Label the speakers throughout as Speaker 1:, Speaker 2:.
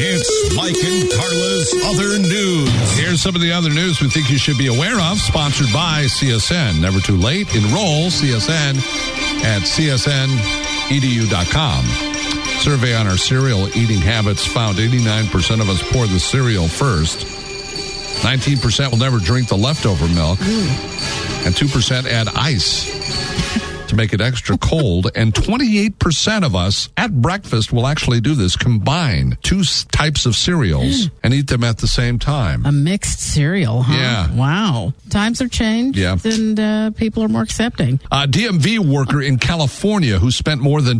Speaker 1: It's Mike and Carla's Other News.
Speaker 2: Here's some of the other news we think you should be aware of, sponsored by CSN. Never too late. Enroll CSN at csnedu.com. Survey on our cereal eating habits found 89% of us pour the cereal first. 19% will never drink the leftover milk. And 2% add ice to make it extra cold. And 28% of us at breakfast will actually do this, combine two types of cereals and eat them at the same time.
Speaker 3: A mixed cereal, huh?
Speaker 2: Yeah.
Speaker 3: Wow. Times have changed, and people are more accepting.
Speaker 2: A DMV worker in California who spent more than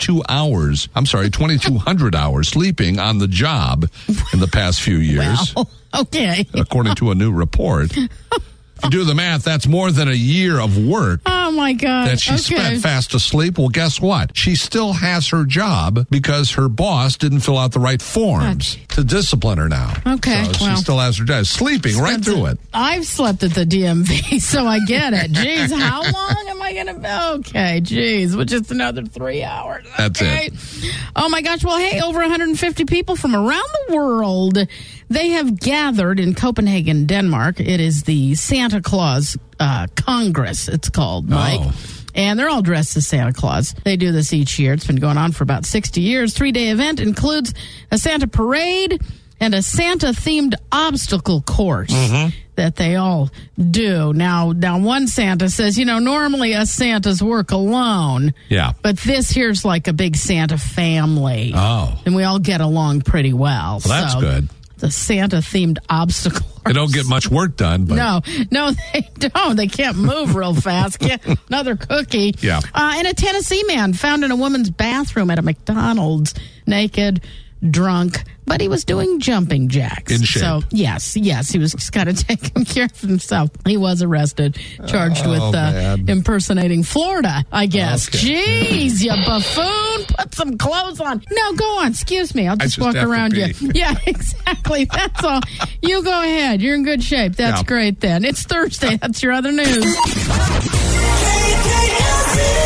Speaker 2: 2,200 hours sleeping on the job in the past few years.
Speaker 3: Well, okay.
Speaker 2: According to a new report. If you do the math, that's more than a year of work.
Speaker 3: Oh, my God.
Speaker 2: That she spent fast asleep. Well, guess what? She still has her job because her boss didn't fill out the right forms to discipline her now.
Speaker 3: Okay.
Speaker 2: So she still has her job. Sleeping right through it.
Speaker 3: I've slept at the DMV, so I get it. Jeez, how long am I going to be? Okay, geez. Well, just another 3 hours. Okay.
Speaker 2: That's it.
Speaker 3: Oh, my gosh. Well, hey, over 150 people from around the world, they have gathered in Copenhagen, Denmark. It is the Santa Claus Congress, it's called, Mike.
Speaker 2: Oh.
Speaker 3: And they're all dressed as Santa Claus. They do this each year. It's been going on for about 60 years. 3-day event includes a Santa parade and a Santa-themed obstacle course that they all do. Now, one Santa says, normally us Santas work alone.
Speaker 2: Yeah.
Speaker 3: But this here's like a big Santa family.
Speaker 2: Oh.
Speaker 3: And we all get along pretty well.
Speaker 2: Well, that's good.
Speaker 3: The Santa-themed obstacle course.
Speaker 2: They don't get much work done. But
Speaker 3: No, they don't. They can't move real fast. Another cookie.
Speaker 2: Yeah.
Speaker 3: And a Tennessee man found in a woman's bathroom at a McDonald's, naked, drunk, but he was doing jumping jacks.
Speaker 2: In shape.
Speaker 3: So, yes, he was just kind of taking care of himself. He was arrested, charged with impersonating Florida, I guess.
Speaker 2: Okay.
Speaker 3: Jeez, you buffoon. Put some clothes on. No, go on. Excuse me. I'll just walk around you. Yeah, exactly. That's all. You go ahead. You're in good shape. That's great then. It's Thursday. That's your other news.